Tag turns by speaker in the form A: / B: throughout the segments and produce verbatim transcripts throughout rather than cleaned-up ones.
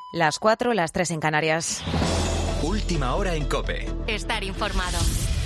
A: Las cuatro, las tres en Canarias.
B: Última hora en COPE.
C: Estar informado.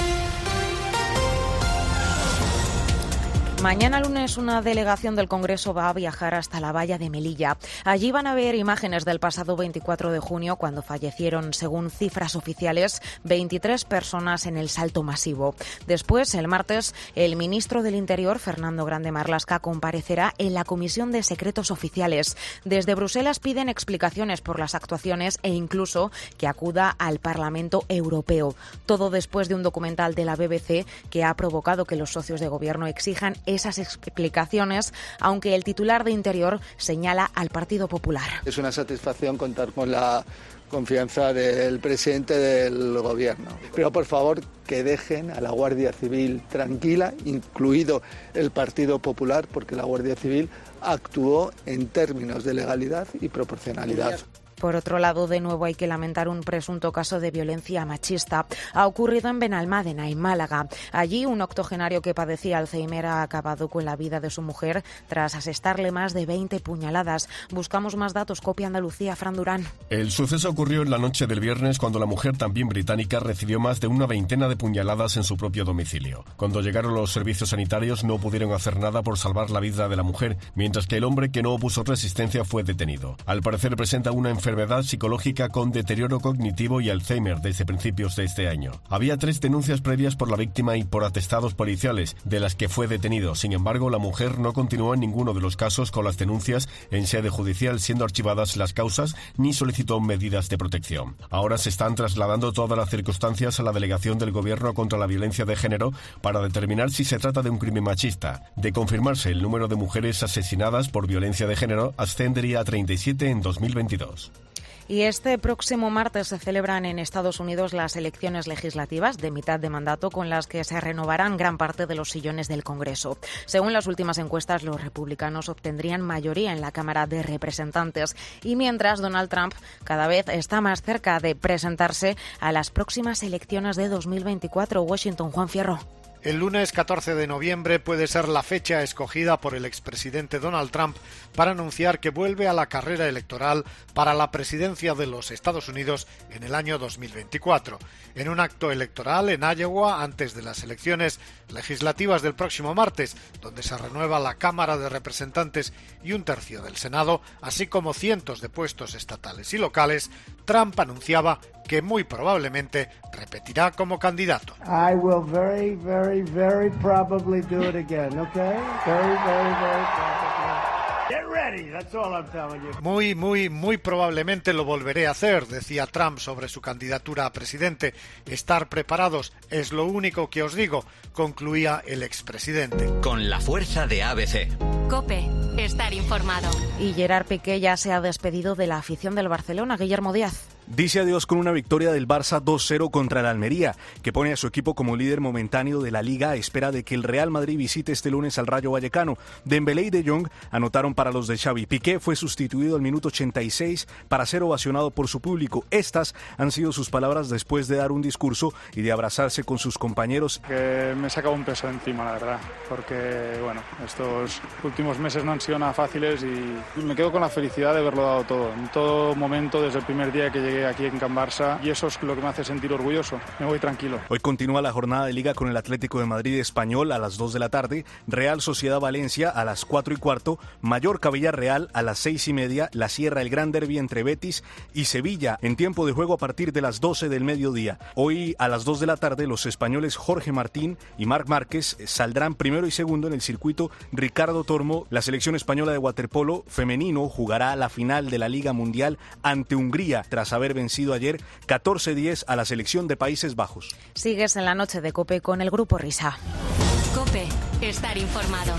A: Mañana lunes una delegación del Congreso va a viajar hasta la valla de Melilla. Allí van a ver imágenes del pasado veinticuatro de junio, cuando fallecieron, según cifras oficiales, veintitrés personas en el salto masivo. Después, el martes, el ministro del Interior, Fernando Grande Marlaska, comparecerá en la Comisión de Secretos Oficiales. Desde Bruselas piden explicaciones por las actuaciones e incluso que acuda al Parlamento Europeo. Todo después de un documental de la B B C que ha provocado que los socios de gobierno exijan esas explicaciones, aunque el titular de Interior señala al Partido Popular.
D: Es una satisfacción contar con la confianza del presidente del gobierno. Pero por favor que dejen a la Guardia Civil tranquila, incluido el Partido Popular, porque la Guardia Civil actuó en términos de legalidad y proporcionalidad.
A: Por otro lado, de nuevo hay que lamentar un presunto caso de violencia machista. Ha ocurrido en Benalmádena, en Málaga. Allí, un octogenario que padecía Alzheimer ha acabado con la vida de su mujer tras asestarle más de veinte puñaladas. Buscamos más datos. Copia Andalucía, Fran Durán.
E: El suceso ocurrió en la noche del viernes, cuando la mujer, también británica, recibió más de una veintena de puñaladas en su propio domicilio. Cuando llegaron los servicios sanitarios no pudieron hacer nada por salvar la vida de la mujer, mientras que el hombre, que no opuso resistencia, fue detenido. Al parecer presenta una enfermedad enfermedad psicológica con deterioro cognitivo y Alzheimer desde principios de este año. Había tres denuncias previas por la víctima y por atestados policiales, de las que fue detenido. Sin embargo, la mujer no continuó en ninguno de los casos con las denuncias en sede judicial, siendo archivadas las causas, ni solicitó medidas de protección. Ahora se están trasladando todas las circunstancias a la Delegación del Gobierno contra la Violencia de Género para determinar si se trata de un crimen machista. De confirmarse, el número de mujeres asesinadas por violencia de género ascendería a treinta y siete en dos mil veintidós.
A: Y este próximo martes se celebran en Estados Unidos las elecciones legislativas de mitad de mandato, con las que se renovarán gran parte de los sillones del Congreso. Según las últimas encuestas, los republicanos obtendrían mayoría en la Cámara de Representantes. Y mientras, Donald Trump cada vez está más cerca de presentarse a las próximas elecciones de dos mil veinticuatro. Washington, Juan Fierro.
F: El lunes catorce de noviembre puede ser la fecha escogida por el expresidente Donald Trump para anunciar que vuelve a la carrera electoral para la presidencia de los Estados Unidos en el año dos mil veinticuatro. En un acto electoral en Iowa, antes de las elecciones legislativas del próximo martes, donde se renueva la Cámara de Representantes y un tercio del Senado, así como cientos de puestos estatales y locales, Trump anunciaba que muy probablemente repetirá como candidato.
G: I will very, very, very probably do it again, okay? Very, very, very probably. Get ready, that's all I'm telling you.
F: Muy, muy, muy probablemente lo volveré a hacer, decía Trump sobre su candidatura a presidente. Estar preparados es lo único que os digo, concluía el expresidente.
B: Con la fuerza de A B C.
C: COPE, estar informado.
A: Y Gerard Piqué ya se ha despedido de la afición del Barcelona. Guillermo Díaz.
H: Dice adiós con una victoria del Barça dos cero contra el Almería, que pone a su equipo como líder momentáneo de la Liga a espera de que el Real Madrid visite este lunes al Rayo Vallecano. Dembélé y De Jong anotaron para los de Xavi. Piqué fue sustituido al minuto ochenta y seis para ser ovacionado por su público. Estas han sido sus palabras después de dar un discurso y de abrazarse con sus compañeros.
I: Que me saca un peso encima, la verdad, porque bueno, estos últimos meses no han sido nada fáciles y me quedo con la felicidad de haberlo dado todo, en todo momento, desde el primer día que llegué aquí en Can Barça, y eso es lo que me hace sentir orgulloso. Me voy tranquilo.
H: Hoy continúa la jornada de Liga con el Atlético de Madrid Español a las dos de la tarde, Real Sociedad Valencia a las cuatro y cuarto, Mallorca Villarreal a las seis y media, La Sierra el Gran Derbi entre Betis y Sevilla en tiempo de juego a partir de las doce del mediodía. Hoy a las dos de la tarde los españoles Jorge Martín y Marc Márquez saldrán primero y segundo en el circuito Ricardo Tormo. La selección española de waterpolo femenino jugará la final de la Liga Mundial ante Hungría tras haber vencido ayer catorce diez a la selección de Países Bajos.
A: Sigues en la noche de COPE con el Grupo Risa.
C: COPE, estar informado.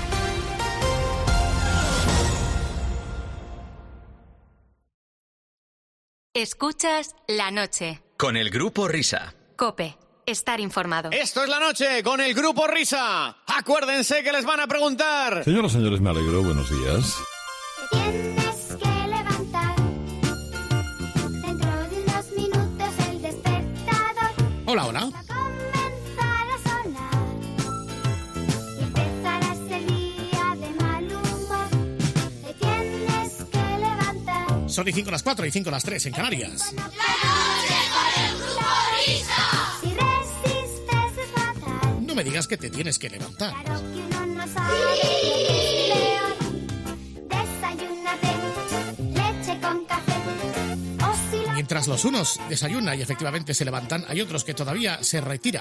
C: Escuchas La Noche.
B: Con el Grupo Risa.
C: COPE, estar informado.
J: Esto es La Noche con el Grupo Risa. Acuérdense que les van a preguntar.
K: Señoras y señores, me alegro. Buenos días.
L: Tienes que levantar. Dentro de unos minutos el despertador.
J: Hola, hola.
L: Va a comenzar a sonar. Y empezarás el día de mal humor. Te tienes que levantar.
M: Son y cinco las cuatro y cinco las tres en Canarias.
L: La noche con el Grupo Risa. Si resistes es fatal.
M: No me digas que te tienes que levantar.
L: Claro que uno no sabe qué es peor. Desayúnate, leche con café. O si lo
M: Mientras los unos desayunan y efectivamente se levantan, hay otros que todavía se retiran.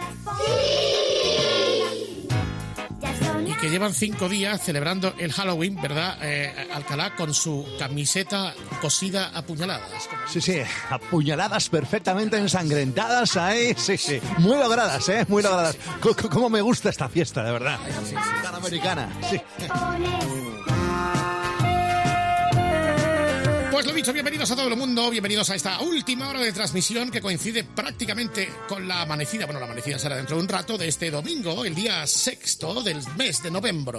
M: Y que llevan cinco días celebrando el Halloween, ¿verdad, eh, Alcalá? Con su camiseta cosida a puñaladas.
N: Sí, sí, apuñaladas perfectamente ensangrentadas ahí, sí, sí. Muy logradas, ¿eh? Muy logradas. C- c- ¿Cómo me gusta esta fiesta, de verdad? Tan americana, sí.
M: Pues lo dicho, bienvenidos a todo el mundo, bienvenidos a esta última hora de transmisión que coincide prácticamente con la amanecida, bueno, la amanecida será dentro de un rato, de este domingo, el día sexto del mes de noviembre.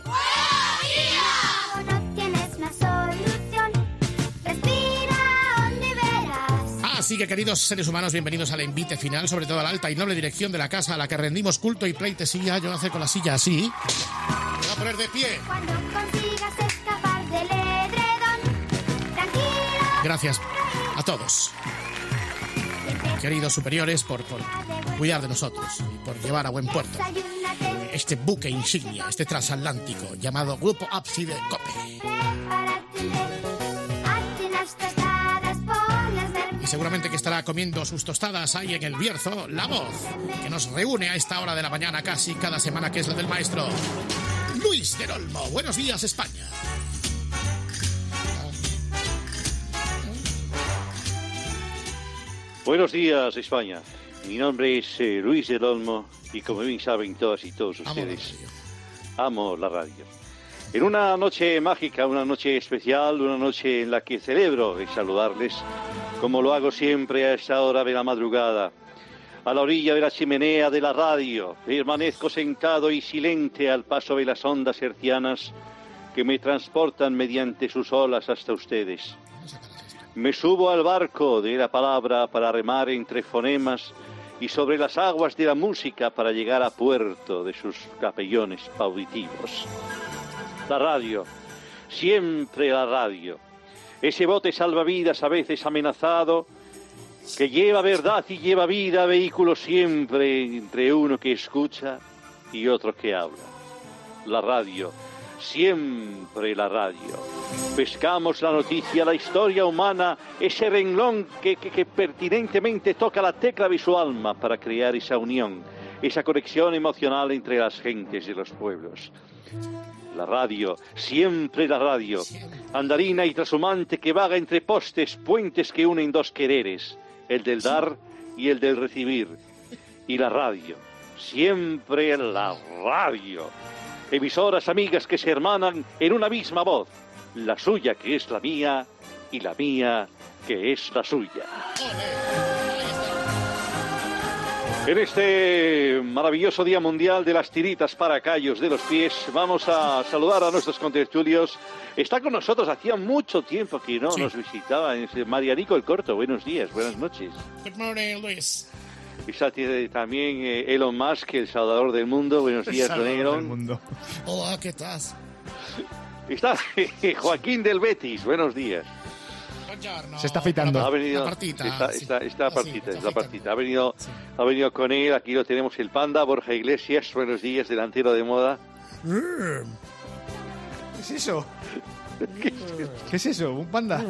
L: no tienes más solución, respira donde verás.
M: Así que, queridos seres humanos, bienvenidos al envite final, sobre todo a la alta y noble dirección de la casa a la que rendimos culto y pleitesía. Yo voy a hacer con la silla así. Me voy a poner de pie.
L: Cuando consigas escapar del edredón, tranquilo.
M: Gracias a todos, queridos superiores, por, por cuidar de nosotros y por llevar a buen puerto
L: Desayúnate,
M: este buque insignia, este transatlántico llamado Grupo Ábside Cope.
L: prepárate, hazte unas tostadas, ponlas
M: Y seguramente que estará comiendo sus tostadas ahí en el Bierzo, la voz que nos reúne a esta hora de la mañana casi cada semana, que es la del maestro Luis del Olmo. Buenos días, España.
O: Buenos días, España. Mi nombre es eh, Luis del Olmo y como bien saben todas y todos ustedes, amo la radio. En una noche mágica, una noche especial, una noche en la que celebro el saludarles, como lo hago siempre a esta hora de la madrugada, a la orilla de la chimenea de la radio, permanezco sentado y silente al paso de las ondas hercianas que me transportan mediante sus olas hasta ustedes. Me subo al barco de la palabra para remar entre fonemas y sobre las aguas de la música para llegar a puerto de sus capellones auditivos. La radio, siempre la radio. Ese bote salvavidas a veces amenazado, que lleva verdad y lleva vida, vehículo siempre entre uno que escucha y otro que habla. La radio, siempre la radio. Pescamos la noticia, la historia humana, ese renglón que, que, que pertinentemente toca la tecla de su alma para crear esa unión, esa conexión emocional entre las gentes y los pueblos. La radio, siempre la radio, andarina y trashumante que vaga entre postes, puentes que unen dos quereres, el del dar y el del recibir. Y la radio, siempre la radio. Emisoras amigas que se hermanan en una misma voz, la suya que es la mía y la mía que es la suya. En este maravilloso Día Mundial de las Tiritas para Callos de los Pies, vamos a saludar a nuestros contertulios. Está con nosotros, hacía mucho tiempo que no sí. nos visitaba, Marianico el Corto. Buenos días, buenas noches.
M: Good morning, Luis.
O: Está también eh, Elon Musk, el salvador del mundo. Buenos días, don Elon.
N: Mundo.
M: Hola, ¿qué tal?
O: Está eh, Joaquín del Betis. Buenos días.
M: Buongiorno.
N: Se está afeitando.
O: Ha venido,
M: la partita.
O: Está,
M: sí.
O: está, está
M: sí,
O: partita,
M: está
O: es la partita. Ha venido, sí. ha venido con él. Aquí lo tenemos, el panda, Borja Iglesias. Buenos días, delantero de moda.
N: ¿Qué es eso? ¿Qué es eso? ¿Qué es eso? ¿Un panda?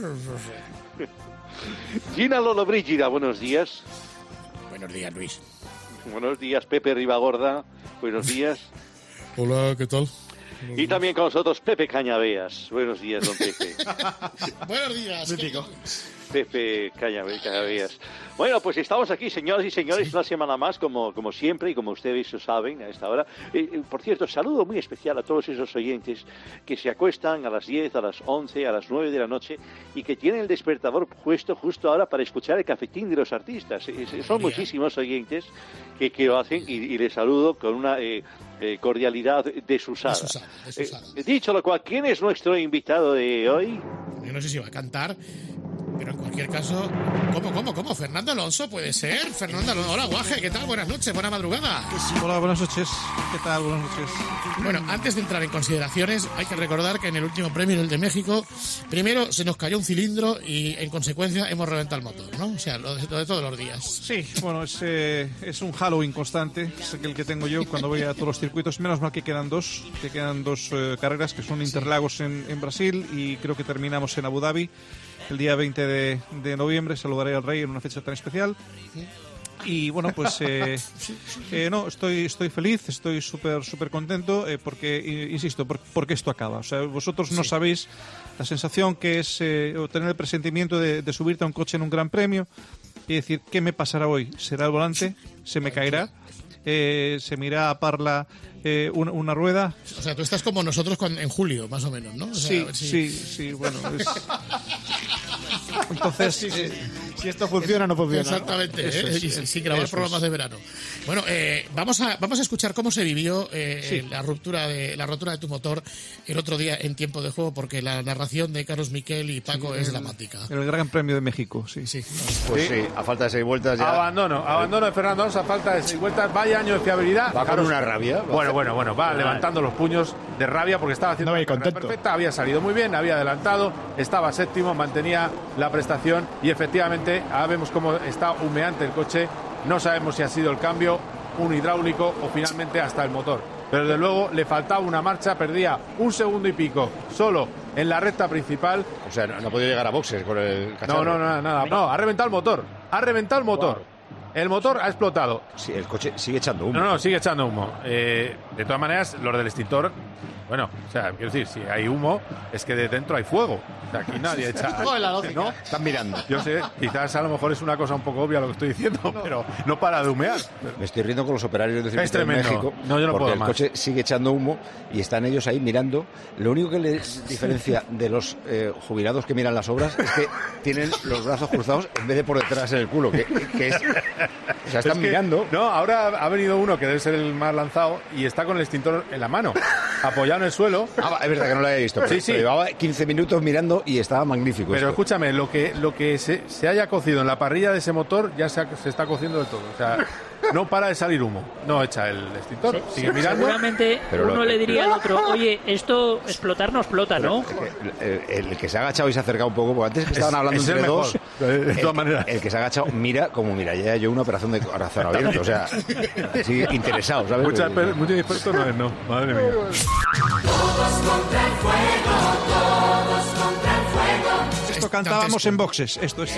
O: Gina Lollobrigida, buenos días.
M: Buenos días, Luis.
O: Buenos días, Pepe Ribagorda. Buenos días.
M: Hola, ¿qué tal?
O: Y también con nosotros Pepe Cañaveas. Buenos días, don Pepe.
M: Buenos días.
N: Mítico.
O: Pepe Cañaveas. Bueno, pues estamos aquí, señoras y señores, sí. una semana más, como, como siempre, y como ustedes lo saben a esta hora. Eh, por cierto, saludo muy especial a todos esos oyentes que se acuestan a las diez, a las once, a las nueve de la noche y que tienen el despertador puesto justo ahora para escuchar el cafetín de los artistas. Eh, son muchísimos oyentes que, que lo hacen y, y les saludo con una eh, eh, cordialidad desusada.
M: desusada, desusada.
O: Eh, dicho lo cual, ¿quién es nuestro invitado de hoy?
M: Yo no sé si va a cantar. Pero en cualquier caso, ¿cómo, cómo, cómo? ¿Fernando Alonso puede ser? Fernando Alonso. Hola, Guaje, ¿qué tal? Buenas noches, buena madrugada.
P: Hola, buenas noches. ¿Qué tal? Buenas noches.
M: Bueno, antes de entrar en consideraciones, hay que recordar que en el último premio, el de México, primero se nos cayó un cilindro y, en consecuencia, hemos reventado el motor, ¿no? O sea, lo de, lo de todos los días.
P: Sí, bueno, es, eh, es un Halloween constante, es el que tengo yo cuando voy a todos los circuitos. Menos mal que quedan dos, que quedan dos eh, carreras, que son Interlagos en, en Brasil y creo que terminamos en Abu Dhabi. El día veinte de, de noviembre saludaré al rey en una fecha tan especial. Y bueno, pues eh, eh, no, estoy estoy feliz, estoy súper súper contento eh, porque, insisto, por, porque esto acaba. O sea, vosotros no sí. sabéis la sensación que es eh, tener el presentimiento de, de subirte a un coche en un gran premio y decir, ¿qué me pasará hoy? ¿Será el volante? ¿Se me caerá? Eh, ¿Se me irá a parla eh, una, una rueda?
M: O sea, tú estás como nosotros con, en julio, más o menos, ¿no? O sea,
P: sí, si... sí, sí, bueno. Es... Entonces,
F: sí, sí. Eh, si esto funciona, no funciona.
M: Exactamente,
P: eso
M: ¿eh?
P: es,
M: y sin sí, grabar programas es. de verano. Bueno, eh, vamos a vamos a escuchar cómo se vivió eh, sí. la ruptura de la rotura de tu motor el otro día en tiempo de juego, porque la narración de Carlos Miquel y Paco sí, es
P: el,
M: dramática.
P: El Gran Premio de México, sí.
M: sí.
Q: Pues sí, a falta de seis vueltas ya.
R: Abandono, abandono de Fernando Alonso a falta de seis vueltas. Vaya año de fiabilidad.
Q: Va con una rabia.
R: Bueno, bueno, bueno, va levantando los puños de rabia porque estaba haciendo
F: no
R: una carrera perfecta, había salido muy bien, había adelantado, estaba séptimo, mantenía la prestación y efectivamente ahora vemos cómo está humeante el coche. No sabemos si ha sido el cambio, un hidráulico o finalmente hasta el motor. Pero desde luego le faltaba una marcha, perdía un segundo y pico solo en la recta principal.
Q: O sea, no, no ha podido llegar a boxes con el cacharro.
R: No, no, no, nada. No, ha reventado el motor. Ha reventado el motor. Wow. El motor ha explotado.
Q: Sí, el coche sigue echando humo.
R: No, no, sigue echando humo. Eh, de todas maneras, los del extintor, bueno, o sea, quiero decir, si hay humo, es que de dentro hay fuego. O sea, aquí nadie echa...
Q: ¿No? Están mirando.
R: Yo sé, quizás a lo mejor es una cosa un poco obvia lo que estoy diciendo, no. pero no para de humear.
Q: Me estoy riendo con los operarios de
R: circuito de
Q: México.
R: No, yo no
Q: porque
R: puedo
Q: el
R: más.
Q: coche sigue echando humo y están ellos ahí mirando. Lo único que les diferencia de los eh, jubilados que miran las obras es que tienen los brazos cruzados en vez de por detrás en el culo, que, que es... O sea, están es que, mirando.
R: No, ahora ha venido uno que debe ser el más lanzado y está con el extintor en la mano, apoyado en el suelo.
Q: Ah, es verdad que no lo había visto. Pero,
R: sí, sí.
Q: Pero llevaba quince minutos mirando y estaba magnífico.
R: Pero
Q: esto.
R: escúchame, lo que lo que se, se haya cocido en la parrilla de ese motor ya se, ha, se está cociendo de todo. O sea, no para de salir humo. No echa el extintor. Sí, sigue sí, mirando.
S: Seguramente
Q: pero
S: uno
Q: lo,
S: le diría al otro, oye, esto explotar no explota, ¿no?
Q: El, el, el que se ha agachado y se ha acercado un poco, porque antes que estaban es, hablando es entre dos,
R: de
Q: el,
R: todas maneras.
Q: El que se ha agachado mira como mira, ya yo una operación de corazón abierto, o sea, sí, interesado, ¿sabes?
R: Mucha, mucho experto no es, no. Madre mía.
L: Todos contra el fuego, todos contra el fuego.
P: Esto cantábamos en boxes, esto es.
L: Toda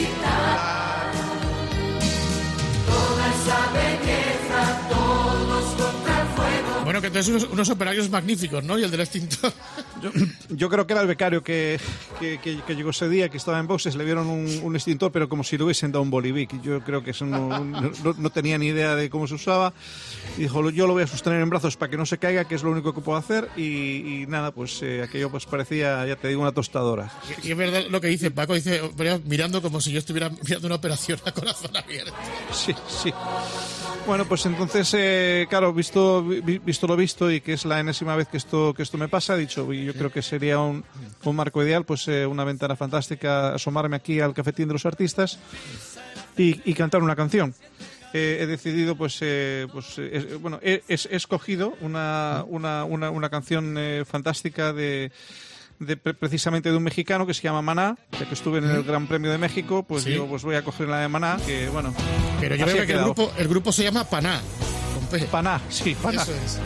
L: esa belleza, todos contra el fuego.
M: Bueno, que entonces unos, unos operarios magníficos, ¿no? Y el del extintor.
P: Yo, yo creo que era el becario que, que, que, que llegó ese día, que estaba en boxes, le vieron un, un extintor, pero como si le hubiesen dado un bolivic. Yo creo que eso no, no, no tenía ni idea de cómo se usaba. Y dijo, yo lo voy a sostener en brazos para que no se caiga, que es lo único que puedo hacer. Y, y nada, pues eh, aquello pues parecía, ya te digo, una tostadora.
M: Y, y es verdad lo que dice Paco, dice, mirando como si yo estuviera mirando una operación a corazón abierto.
P: Sí, sí. Bueno, pues entonces, eh, claro, visto, visto lo visto y que es la enésima vez que esto que esto me pasa, he dicho, yo creo que sería un, un marco ideal, pues eh, una ventana fantástica, asomarme aquí al cafetín de los artistas y, y cantar una canción. Eh, he decidido, pues, eh, pues eh, bueno, he, he, he escogido una, una, una, una canción eh, fantástica de... De, precisamente de un mexicano que se llama Maná, ya que estuve en el Gran Premio de México, pues ¿sí? Digo, pues voy a coger la de Maná, que bueno.
M: Pero yo creo que el grupo, el grupo se llama Paná, con P.
P: Paná, sí, Paná.
M: Eso es.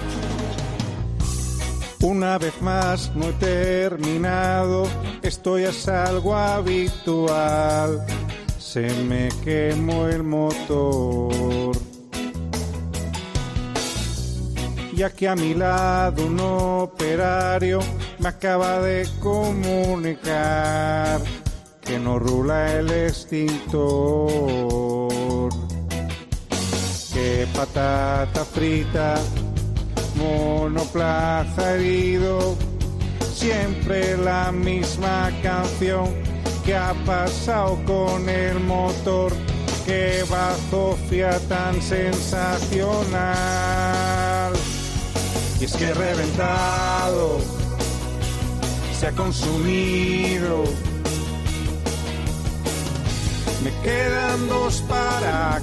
T: Una vez más no he terminado, esto ya es algo habitual, se me quemó el motor. Ya que a mi lado un operario me acaba de comunicar que no rula el extintor. Que patata frita, monoplaza herido, siempre la misma canción. ¿Qué ha pasado con el motor? Qué bazofia tan sensacional. Y es que he reventado, se ha consumido dos para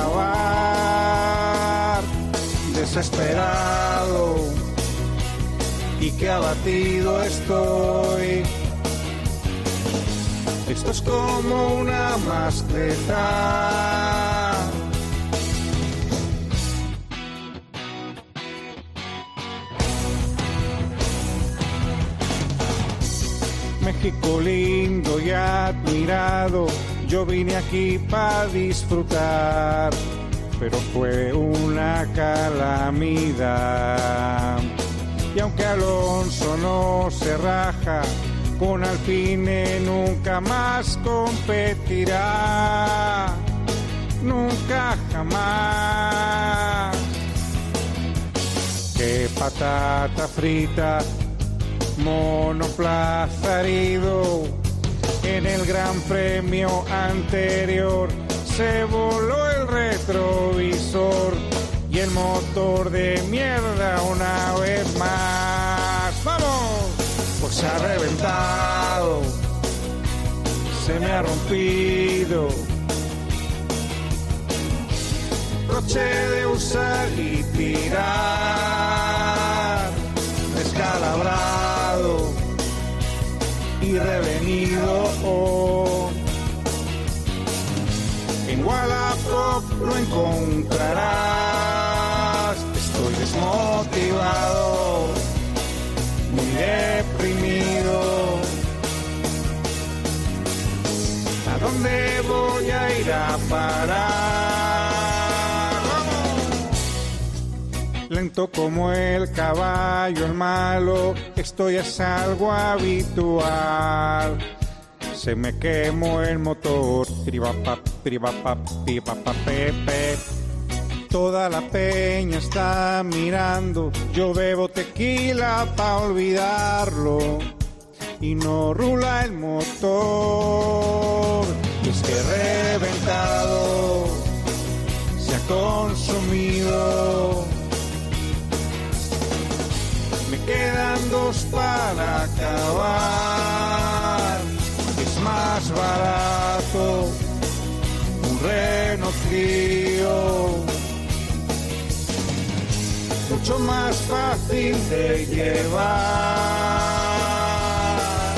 T: acabar. Desesperado y que abatido estoy. Esto es como una mascleta. México lindo y admirado, yo vine aquí para disfrutar, pero fue una calamidad. Y aunque Alonso no se raja, con Alpine nunca más competirá, nunca jamás. Qué patata frita, monoplaza herido, en el Gran Premio anterior se voló el retrovisor y el motor de mierda una vez más. ¡Vamos! Pues se ha reventado, se me ha rompido, coche de usar y tirar, descalabrado y revenido. Oh. En Wallapop lo encontrarás. Estoy desmotivado, muy deprimido. ¿A dónde voy a ir a parar? ¡Vamos! Lento como el caballo, el malo, esto ya es algo habitual. Se me quemó el motor, piripapap, piripapap, piripapap, pepe. Toda la peña está mirando, yo bebo tequila pa' olvidarlo y no rula el motor. Y es que reventado, se ha consumido, me quedan dos para acabar. Es más barato un Renault Clio, mucho más fácil de llevar.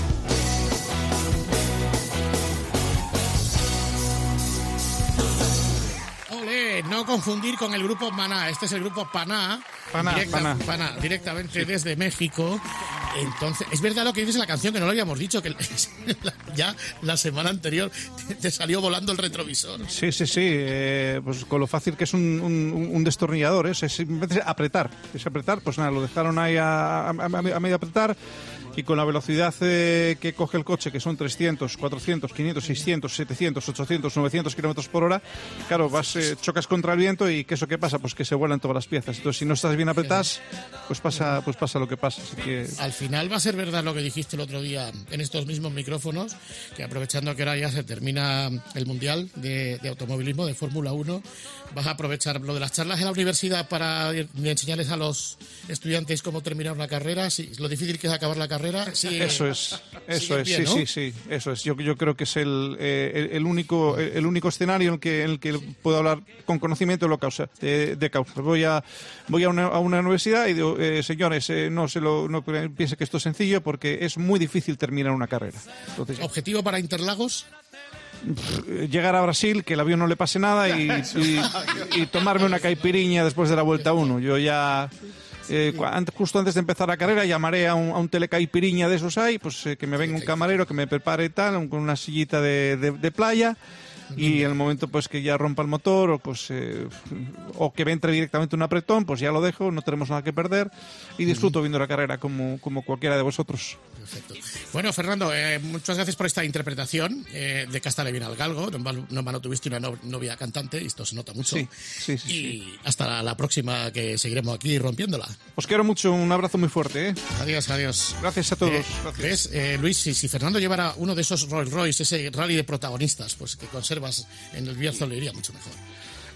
M: Olé, no confundir con el grupo Maná. Este es el grupo Paná.
P: Paná,
M: directa,
P: Paná.
M: Paná, directamente sí. Desde México. Entonces, es verdad lo que dice la canción, que no lo habíamos dicho, que ya la semana anterior te salió volando el retrovisor.
P: Sí, sí, sí, eh, pues con lo fácil que es un, un, un destornillador, ¿eh? Es, en vez de apretar, es apretar, pues nada, lo dejaron ahí a, a, a medio apretar. Y con la velocidad eh, que coge el coche, que son trescientos, cuatrocientos, quinientos, seiscientos, setecientos, ochocientos, novecientos kilómetros por hora, claro, vas, eh, chocas contra el viento y ¿qué eso qué pasa? Pues que se vuelan todas las piezas. Entonces, si no estás bien apretadas, pues pasa, pues pasa lo que pasa. Así que...
M: Al final va a ser verdad lo que dijiste el otro día en estos mismos micrófonos, que aprovechando que ahora ya se termina el Mundial de, de Automovilismo, de Fórmula uno, vas a aprovechar lo de las charlas en la universidad para enseñarles a los estudiantes cómo terminar una carrera, si, lo difícil que es acabar la carrera. Sí,
P: eso es, eso es,
M: bien,
P: sí,
M: ¿no?
P: sí, sí, eso es. Yo, yo creo que es el, eh, el, el único, el, el único escenario en el que, en el que puedo hablar con conocimiento de lo causa, de, de causa. Voy a, voy a una, a una universidad y digo, eh, señores, eh, no se lo, no piense que esto es sencillo porque es muy difícil terminar una carrera. Entonces,
M: ¿objetivo para Interlagos?
P: Llegar a Brasil, que el avión no le pase nada y, y, y tomarme una caipiriña después de la vuelta uno. Yo ya... Eh, justo antes de empezar la carrera llamaré a un, a un telecaipiriña de esos ahí, pues eh, que me venga un camarero que me prepare tal, un, con una sillita de, de, de playa, y en el momento pues que ya rompa el motor o pues eh, o que me entre directamente un apretón, pues ya lo dejo, no tenemos nada que perder y disfruto viendo la carrera como, como cualquiera de vosotros.
M: Perfecto. Bueno, Fernando, eh, muchas gracias por esta interpretación eh, de Cástale bien al galgo. No tuviste una novia cantante y esto se nota mucho.
P: Sí, sí, sí,
M: y
P: sí.
M: Hasta la, la próxima, que seguiremos aquí rompiéndola.
P: Os quiero mucho, un abrazo muy fuerte. ¿eh?
M: Adiós, adiós.
P: Gracias a todos.
M: Eh,
P: gracias.
M: ¿Ves, eh, Luis? Si, si Fernando llevara uno de esos Rolls Royce, ese rally de protagonistas, pues que conservas en el Bierzo, le iría mucho mejor.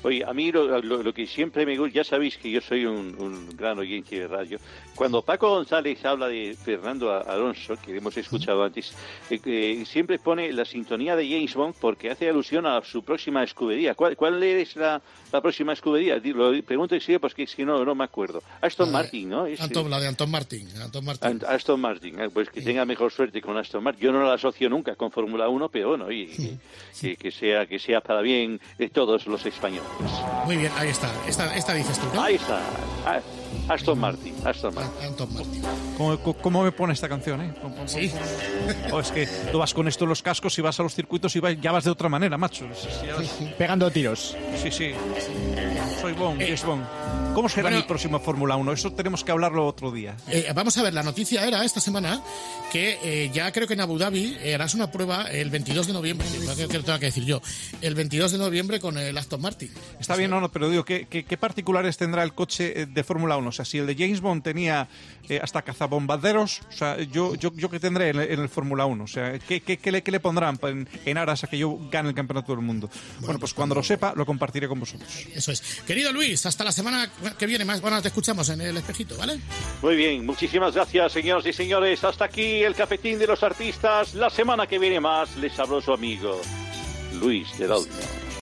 O: Oye, a mí lo, lo, lo que siempre me gusta, ya sabéis que yo soy un, un gran oyente de radio, cuando Paco González habla de Fernando Alonso, que hemos escuchado antes, eh, eh, siempre pone la sintonía de James Bond porque hace alusión a su próxima escudería. ¿Cuál, cuál es la, la próxima escudería? Lo pregunto en serio porque es que no, no me acuerdo. Aston
M: La de-
O: Martin, ¿no? Es,
M: Anton, la de Anton Martin. Anton Martin.
O: Ant- Aston Martin, eh, pues que tenga mejor suerte con Aston Martin. Yo no la asocio nunca con Fórmula uno, pero bueno, oye, que, que, que sea que sea para bien de todos los españoles.
M: Muy bien, ahí está. Esta, esta dices tú, ¿no?
O: Ahí está. Ah, Aston Martin, Aston Martin.
M: Anton Martin.
P: ¿Cómo, cómo me pone esta canción, eh? ¿Cómo- cómo-
M: Sí.
P: Oh, es que tú vas con esto en los cascos y vas a los circuitos y vas- ya vas de otra manera, macho. Sí, sí, ya vas-
T: Pegando tiros.
P: Sí, sí. Soy Bond, es Bond. ¿Cómo será
M: bueno.
P: mi próxima Fórmula uno? Eso tenemos que hablarlo otro día.
M: Eh, vamos a ver, la noticia era esta semana que eh, ya creo que en Abu Dhabi eh, harás una prueba el veintidós de noviembre, que, que lo tengo que decir yo, el veintidós de noviembre con el Aston Martin.
P: Está bien, no, no, pero digo, ¿qué, qué, qué particulares tendrá el coche eh, de Fórmula uno? O sea, si el de James Bond tenía eh, hasta cazabombarderos, o sea, yo, yo, yo qué tendré en el, en el Fórmula uno, o sea, ¿qué, qué, qué, le, qué le pondrán en, en aras a que yo gane el campeonato del mundo? Bueno, bueno pues cuando lo sepa, lo compartiré con vosotros.
M: Eso es. Querido Luis, hasta la semana que viene más. Bueno, te escuchamos en el espejito, ¿vale?
O: Muy bien, muchísimas gracias, señoras y señores. Hasta aquí el cafetín de los artistas. La semana que viene más les habló su amigo Luis del Olmo.